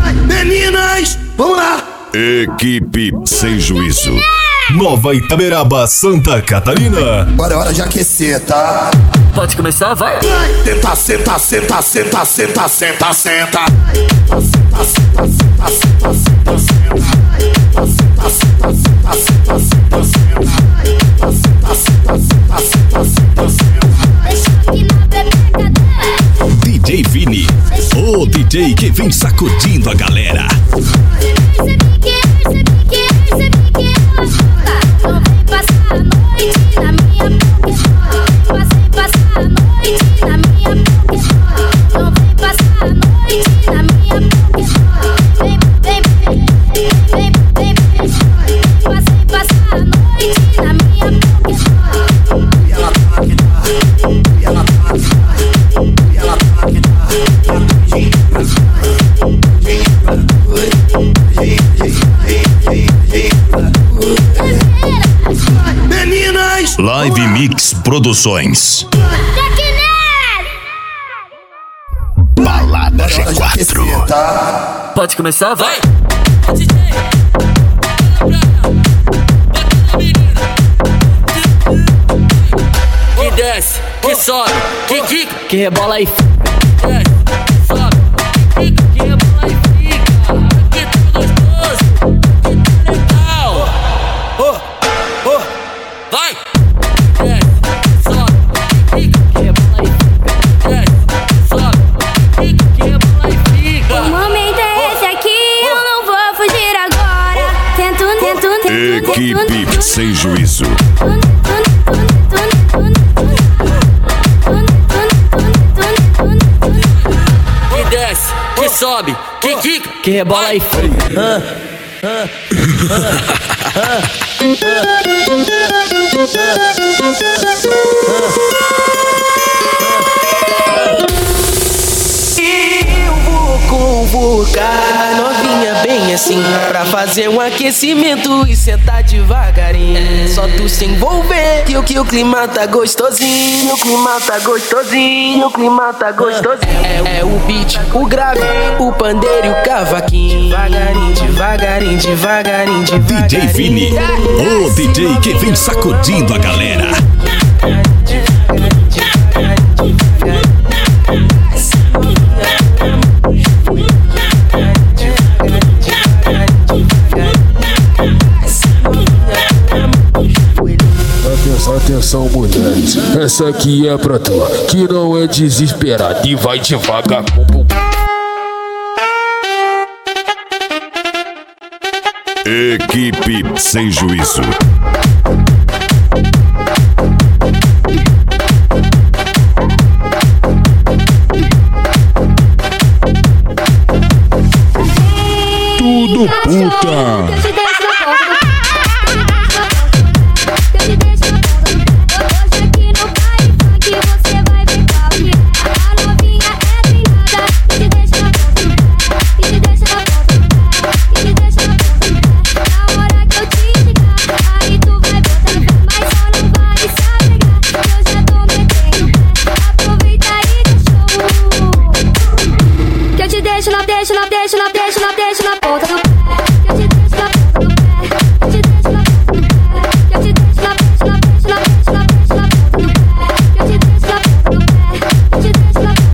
Meninas, vamos lá. Equipe sem juízo. Nova Itaberaba, Santa Catarina. Agora é hora de aquecer, tá? Pode começar, vai. Senta, senta, senta, senta, senta, senta, senta. DJ Vini, o DJ que vem sacudindo a galera. Meninas, Live Mix Produções. Balada agora é hora de aquecer, G4. tá? Pode começar, vai. Que desce, que sobe, que quica, que rebola e desce, sobe, que quica, que rebola e fica. Que tá gostoso, que tá legal. Vai. Desce, sobe, que quica, que rebola e fica. Desce, sobe, que quica, que rebola e fica. O momento é esse aqui, eu não vou fugir agora. Equipe sem juízo. Que desce, que sobe, que quica, que rebola e fica. Eu vou convocar a novinha bem assim, pra fazer um aquecimento e sentar devagarinho. Só tu se envolver que o clima tá gostosinho. O clima tá gostosinho, o clima tá gostosinho. É o beat, o grave, o pandeiro e o cavaquinho. Devagarinho, devagarinho, devagarinho, devagarinho. DJ Vini, o DJ que vem sacudindo a galera. Atenção, mulheres, essa aqui é pra tu, que não é desesperada e vai devagar com o Equipe sem juízo. Tudo puta. Deixa na ponta